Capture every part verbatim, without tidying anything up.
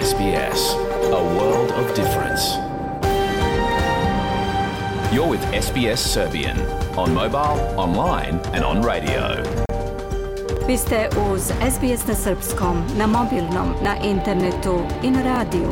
S B S, a world of difference. You're with S B S Serbian on mobile, online and on radio. Vi ste uz S B S na srpskom, na mobilnom, na internetu i na radiju.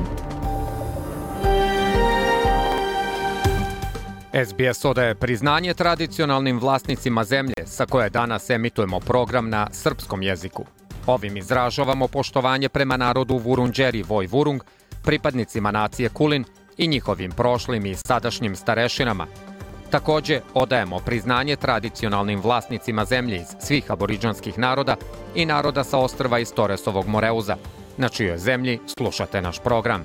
S B S odaje priznanje tradicionalnim vlasnicima zemlje sa koje danas emitujemo program na srpskom jeziku. Ovim izražavamo poštovanje prema narodu Vurundjeri Vojvurung, pripadnicima nacije Kulin i njihovim prošlim i sadašnjim starešinama. Takođe, odajemo priznanje tradicionalnim vlasnicima zemlje iz svih aboridžanskih naroda i naroda sa ostrva iz Toresovog Moreuza, na čijoj zemlji slušate naš program.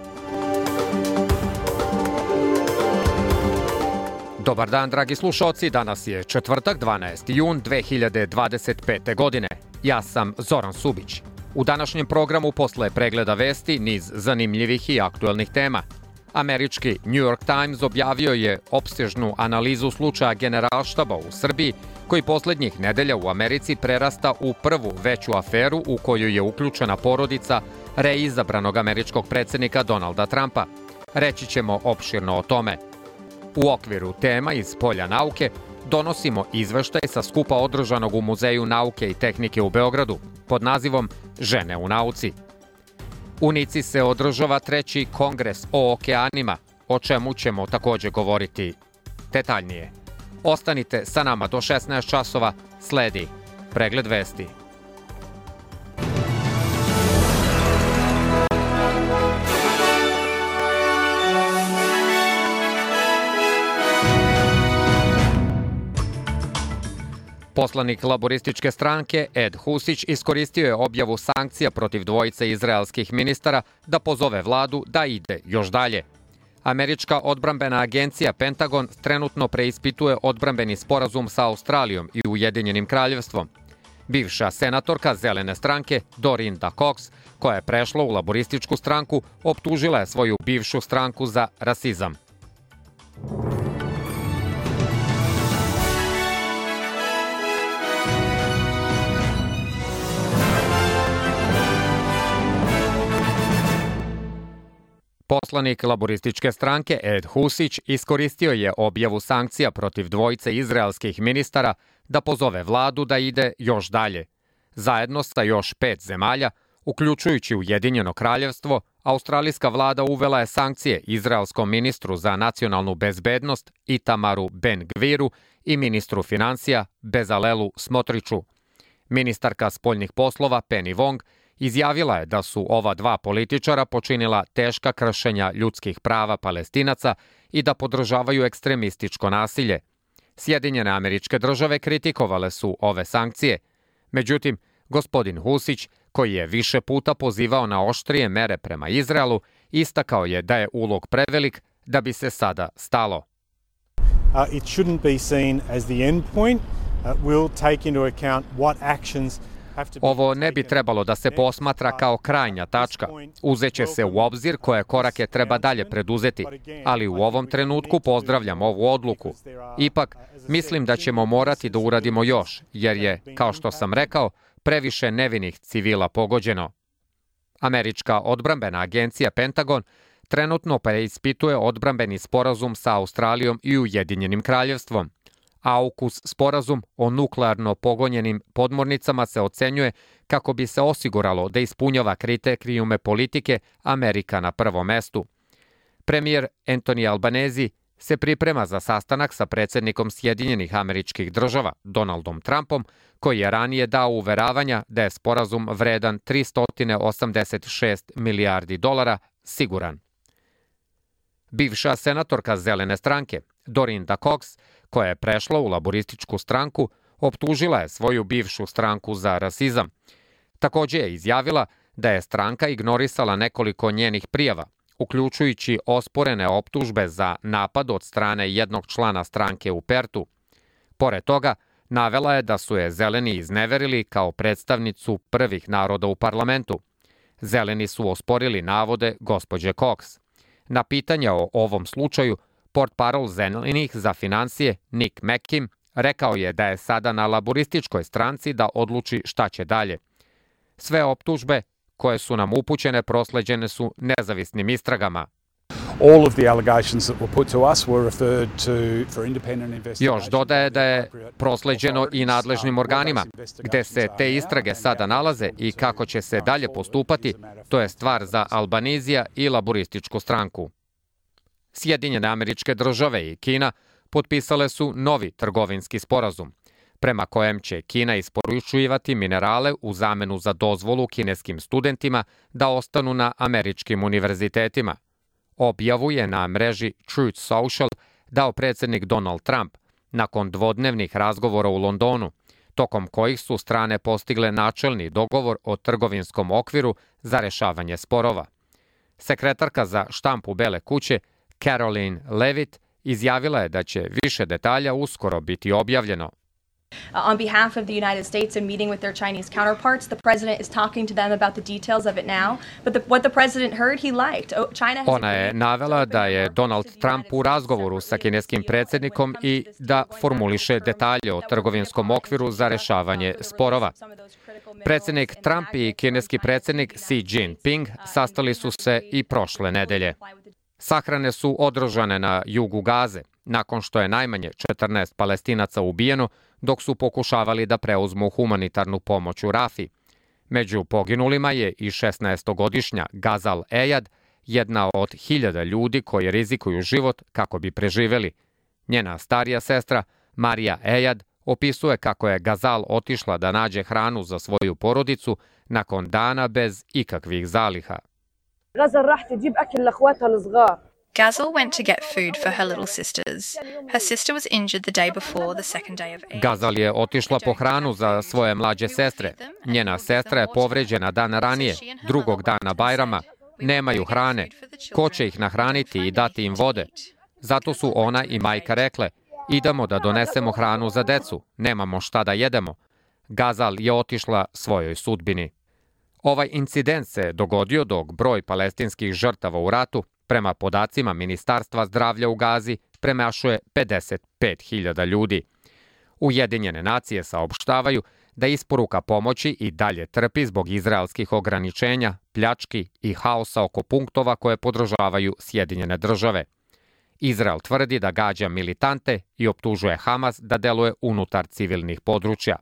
Dobar dan, dragi slušaoci, danas je četvrtak, dvanaesti jun dve hiljade dvadeset pete. godine. Ja sam Zoran Subić. U današnjem programu posle pregleda vesti niz zanimljivih i aktuelnih tema. Američki New York Times objavio je opsežnu analizu slučaja Generalštaba u Srbiji, koji poslednjih nedelja u Americi prerasta u prvu veću aferu u koju je uključena porodica reizabranog američkog predsjednika Donalda Trumpa. Reći ćemo opširno o tome. U okviru tema iz polja nauke donosimo izveštaj sa skupa održanog u Muzeju nauke i tehnike u Beogradu pod nazivom Žene u nauci. U Nici se održava treći kongres o okeanima, o čemu ćemo takođe govoriti detaljnije. Ostanite sa nama do šesnaest časova, sledi pregled vesti. Poslanik laborističke stranke Ed Husić iskoristio je objavu sankcija protiv dvojice izraelskih ministara da pozove vladu da ide još dalje. Američka odbrambena agencija Pentagon trenutno preispituje odbrambeni sporazum sa Australijom i Ujedinjenim kraljevstvom. Bivša senatorka Zelene stranke Dorinda Cox, koja je prešla u laborističku stranku, optužila je svoju bivšu stranku za rasizam. Poslanik laborističke stranke Ed Husić iskoristio je objavu sankcija protiv dvojice izraelskih ministara da pozove vladu da ide još dalje. Zajedno sa još pet zemalja, uključujući Ujedinjeno kraljevstvo, australijska vlada uvela je sankcije izraelskom ministru za nacionalnu bezbednost Itamaru Ben-Gviru i ministru financija Bezalelu Smotriću. Ministarka spoljnih poslova Penny Wong izjavila je da su ova dva političara počinila teška kršenja ljudskih prava Palestinaca i da podržavaju ekstremističko nasilje. Sjedinjene Američke Države kritikovale su ove sankcije. Međutim, gospodin Husić, koji je više puta pozivao na oštrije mere prema Izraelu, istakao je da je ulog prevelik da bi se sada stalo. Uh, it shouldn't be seen as the end point. Uh, we'll take into account what actions. Ovo ne bi trebalo da se posmatra kao krajnja tačka. Uzeće se u obzir koje korake treba dalje preduzeti, ali u ovom trenutku pozdravljam ovu odluku. Ipak, mislim da ćemo morati da uradimo još, jer je, kao što sam rekao, previše nevinih civila pogođeno. Američka odbrambena agencija Pentagon trenutno preispituje odbrambeni sporazum sa Australijom i Ujedinjenim kraljevstvom. AUKUS sporazum o nuklearno pogonjenim podmornicama se ocenjuje kako bi se osiguralo da ispunjava kriterijume politike Amerika na prvom mestu. Premijer Anthony Albanese se priprema za sastanak sa predsjednikom Sjedinjenih Američkih Država, Donaldom Trumpom, koji je ranije dao uveravanja da je sporazum vredan tristo osamdeset šest milijardi dolara siguran. Bivša senatorka Zelene stranke, Dorinda Cox, koja je prešla u laborističku stranku, optužila je svoju bivšu stranku za rasizam. Takođe je izjavila da je stranka ignorisala nekoliko njenih prijava, uključujući osporene optužbe za napad od strane jednog člana stranke u Pertu. Pored toga, navela je da su je zeleni izneverili kao predstavnicu prvih naroda u parlamentu. Zeleni su osporili navode gospođe Cox. Na pitanja o ovom slučaju, portparol zelenih za financije Nick McKim rekao je da je sada na laborističkoj stranci da odluči šta će dalje. Sve optužbe koje su nam upućene prosleđene su nezavisnim istragama. All of the allegations that were put to us were referred to for independent investigation. Još dodaje da je prosleđeno i nadležnim organima, gde se te istrage sada nalaze i kako će se dalje postupati, to je stvar za Albanizija i laborističku stranku. Sjedinjene Američke Države i Kina potpisale su novi trgovinski sporazum, prema kojem će Kina isporučivati minerale u zamenu za dozvolu kineskim studentima da ostanu na američkim univerzitetima. Objavu je na mreži Truth Social dao predsjednik Donald Trump nakon dvodnevnih razgovora u Londonu, tokom kojih su strane postigle načelni dogovor o trgovinskom okviru za rešavanje sporova. Sekretarka za štampu Bele kuće Caroline Levitt izjavila je da će više detalja uskoro biti objavljeno. On behalf of the United States and meeting with their Chinese counterparts, the president is talking to them about the details of it now, but the, what the president heard, he liked. China has Ona je navela da je Donald Trump u razgovoru sa kineskim predsjednikom i da formuliše detalje o trgovinskom okviru za rešavanje sporova. Predsjednik Trump i kineski predsjednik Xi Jinping sastali su se i prošle nedelje. Sahrane su održane na jugu Gaze, nakon što je najmanje četrnaest Palestinaca ubijeno dok su pokušavali da preuzmu humanitarnu pomoć u Rafi. Među poginulima je i šesnaestogodišnja Gazal Ejad, jedna od hiljada ljudi koji rizikuju život kako bi preživeli. Njena starija sestra, Marija Ejad, opisuje kako je Gazal otišla da nađe hranu za svoju porodicu nakon dana bez ikakvih zaliha. Gazal went to get food for her little sisters. Her sister was injured the day before the second day of Eid. Gazal je otišla po hranu za svoje mlađe sestre. Njena sestra je povređena dan ranije, drugog dana Bajrama. Nemaju hrane. Ko će ih nahraniti i dati im vode? Zato su ona i majka rekle, idemo da donesemo hranu za decu, nemamo šta da jedemo. Gazal je otišla svojoj sudbini. Ovaj incident se dogodio dok broj palestinskih žrtava u ratu, prema podacima Ministarstva zdravlja u Gazi, premašuje pedeset pet hiljada ljudi. Ujedinjene nacije saopštavaju da isporuka pomoći i dalje trpi zbog izraelskih ograničenja, pljački i haosa oko punktova koje podržavaju Sjedinjene države. Izrael tvrdi da gađa militante i optužuje Hamas da deluje unutar civilnih područja.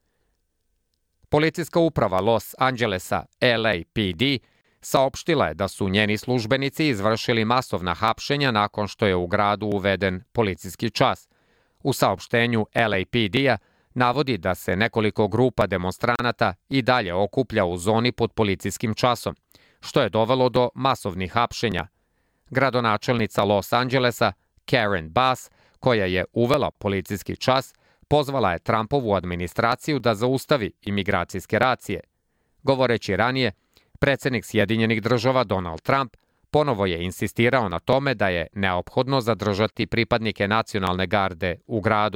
Policijska uprava Los Angelesa L A P D saopštila je da su njeni službenici izvršili masovna hapšenja nakon što je u gradu uveden policijski čas. U saopštenju L A P D-a navodi da se nekoliko grupa demonstranata i dalje okuplja u zoni pod policijskim časom, što je dovelo do masovnih hapšenja. Gradonačelnica Los Angelesa Karen Bass, koja je uvela policijski čas, pozvala je Trumpovu administraciju da zaustavi imigracijske racije. Govoreći ranije, predsjednik Sjedinjenih država Donald Trump ponovo je insistirao na tome da je neophodno zadržati pripadnike nacionalne garde u gradu.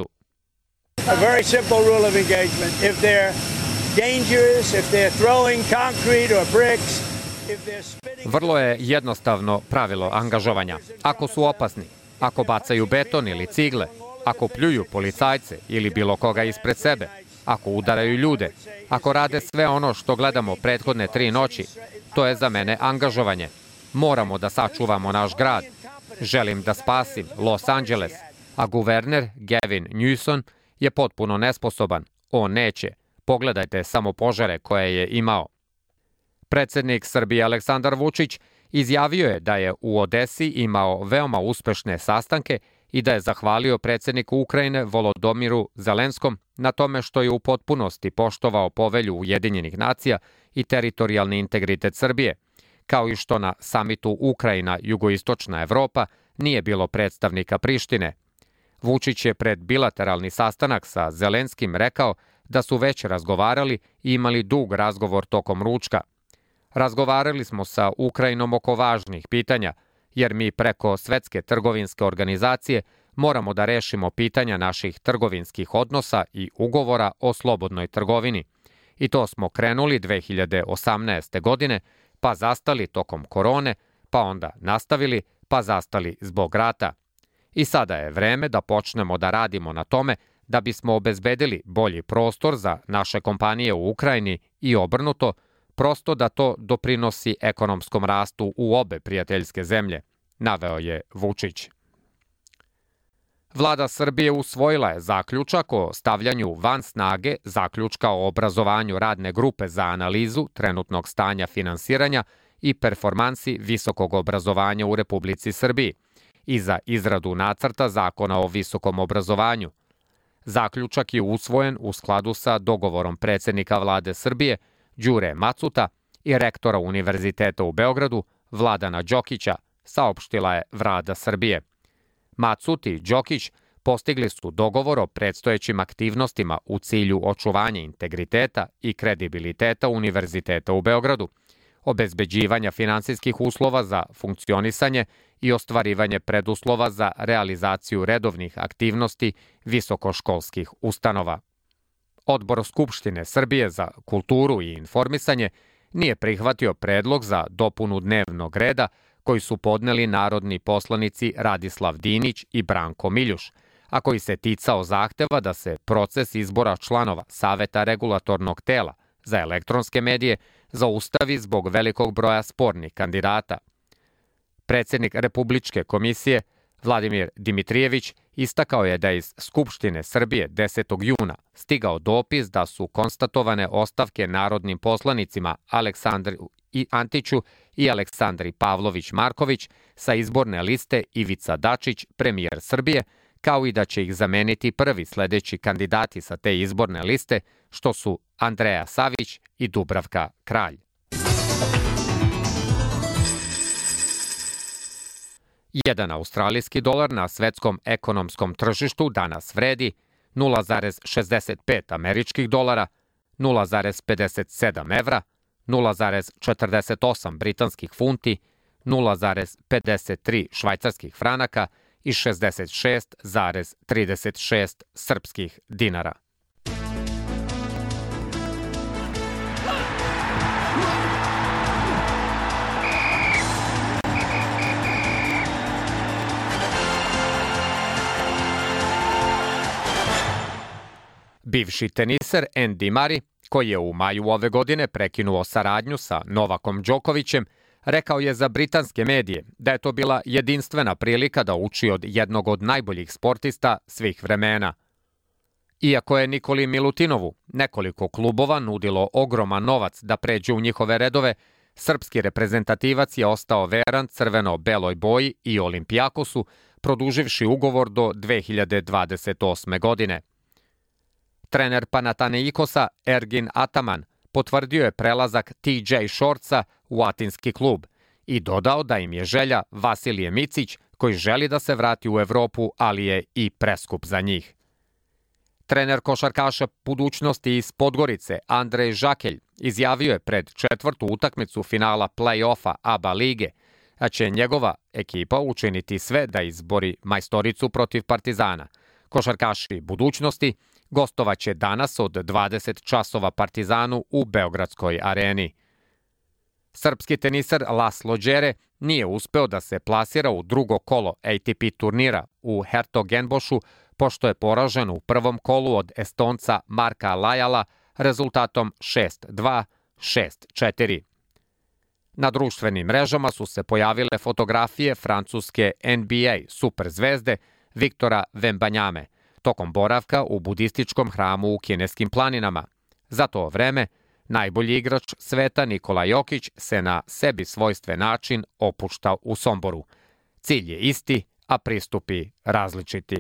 A very simple rule of engagement. If they're dangerous, if they're throwing concrete or bricks, if they're spitting... Vrlo je jednostavno pravilo angažovanja. Ako su opasni, ako bacaju beton ili cigle, ako pljuju policajce ili bilo koga ispred sebe, ako udaraju ljude, ako rade sve ono što gledamo prethodne tri noći, to je za mene angažovanje. Moramo da sačuvamo naš grad. Želim da spasim Los Angeles, a guverner Gavin Newsom je potpuno nesposoban. On neće. Pogledajte samo požare koje je imao. Predsjednik Srbije Aleksandar Vučić izjavio je da je u Odesi imao veoma uspešne sastanke i da je zahvalio predsjedniku Ukrajine Volodomiru Zelenskom na tome što je u potpunosti poštovao povelju Ujedinjenih nacija i teritorijalni integritet Srbije, kao i što na samitu Ukrajina-Jugoistočna Evropa nije bilo predstavnika Prištine. Vučić je pred bilateralni sastanak sa Zelenskim rekao da su već razgovarali i imali dug razgovor tokom ručka. Razgovarali smo sa Ukrajinom oko važnih pitanja, jer mi preko Svetske trgovinske organizacije moramo da rešimo pitanja naših trgovinskih odnosa i ugovora o slobodnoj trgovini. I to smo krenuli dve hiljade osamnaeste. godine, pa zastali tokom korone, pa onda nastavili, pa zastali zbog rata. I sada je vreme da počnemo da radimo na tome da bismo obezbedili bolji prostor za naše kompanije u Ukrajini i obrnuto, prosto da to doprinosi ekonomskom rastu u obe prijateljske zemlje, naveo je Vučić. Vlada Srbije usvojila je zaključak o stavljanju van snage zaključka o obrazovanju radne grupe za analizu trenutnog stanja finansiranja i performansi visokog obrazovanja u Republici Srbiji i za izradu nacrta zakona o visokom obrazovanju. Zaključak je usvojen u skladu sa dogovorom predsednika Vlade Srbije Đure Macuta i rektora Univerziteta u Beogradu Vladana Đokića, saopštila je Vlada Srbije. Macut i Đokić postigli su dogovor o predstojećim aktivnostima u cilju očuvanja integriteta i kredibiliteta Univerziteta u Beogradu, obezbeđivanja finansijskih uslova za funkcionisanje i ostvarivanje preduslova za realizaciju redovnih aktivnosti visokoškolskih ustanova. Odbor Skupštine Srbije za kulturu i informisanje nije prihvatio predlog za dopunu dnevnog reda koji su podneli narodni poslanici Radislav Dinić i Branko Miljuš, a koji se ticao zahteva da se proces izbora članova Saveta regulatornog tela za elektronske medije zaustavi zbog velikog broja spornih kandidata. Predsednik Republičke komisije Vladimir Dimitrijević istakao je da iz Skupštine Srbije desetog juna stigao dopis da su konstatovane ostavke narodnim poslanicima Aleksandru Antiću i Aleksandri Pavlović Marković sa izborne liste Ivica Dačić, premijer Srbije, kao i da će ih zameniti prvi sledeći kandidati sa te izborne liste, što su Andreja Savić i Dubravka Kralj. Jedan australijski dolar na svetskom ekonomskom tržištu danas vredi nula zarez šezdeset pet američkih dolara, nula zarez pedeset sedam evra, nula zarez četrdeset osam britanskih funti, nula zarez pedeset tri švajcarskih franaka i šezdeset šest zarez trideset šest srpskih dinara. Bivši teniser Andy Murray, koji je u maju ove godine prekinuo saradnju sa Novakom Đokovićem, rekao je za britanske medije da je to bila jedinstvena prilika da uči od jednog od najboljih sportista svih vremena. Iako je Nikoli Milutinovu nekoliko klubova nudilo ogroman novac da pređe u njihove redove, srpski reprezentativac je ostao veran crveno-beloj boji i Olimpijakosu, produživši ugovor do dve hiljade dvadeset osme. godine. Trener Panathinaikosa Ergin Ataman potvrdio je prelazak T J Shortsa u atinski klub i dodao da im je želja Vasilije Micić, koji želi da se vrati u Evropu, ali je i preskup za njih. Trener košarkaša budućnosti iz Podgorice Andrej Žakelj izjavio je pred četvrtu utakmicu finala play-offa A B A lige, a će njegova ekipa učiniti sve da izbori majstoricu protiv Partizana. Košarkaši budućnosti gostovaće danas od dvadeset časova Partizanu u Beogradskoj areni. Srpski teniser Laslo Đere nije uspeo da se plasira u drugo kolo A T P turnira u Hertogenbošu, pošto je poražen u prvom kolu od Estonca Marka Lajala rezultatom šest dva, šest četiri. Na društvenim mrežama su se pojavile fotografije francuske N B A superzvezde Viktora Vembanjame tokom boravka u budističkom hramu u kineskim planinama. Za to vreme, najbolji igrač sveta Nikola Jokić se na sebi svojstven način opušta u Somboru. Cilj je isti, a pristupi različiti.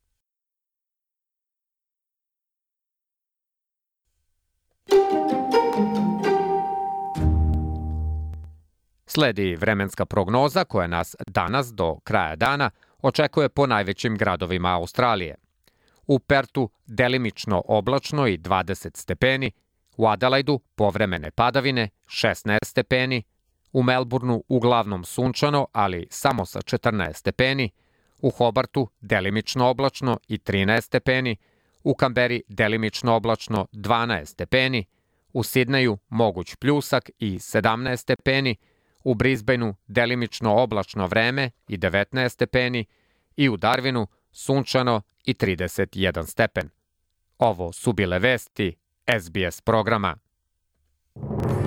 Sledi vremenska prognoza koja nas danas do kraja dana očekuje po najvećim gradovima Australije. U Pertu delimično oblačno i dvadeset stepeni, u Adelaidu povremene padavine šesnaest stepeni, u Melbourneu uglavnom sunčano, ali samo sa četrnaest stepeni, u Hobartu delimično oblačno i trinaest stepeni, u Kamberi delimično oblačno dvanaest stepeni, u Sidneju moguć pljusak i sedamnaest stepeni, u Brisbaneu delimično oblačno vreme i devetnaest stepeni i u Darwinu sunčano i trideset jedan stepen. Ovo su bile vesti S B S programa.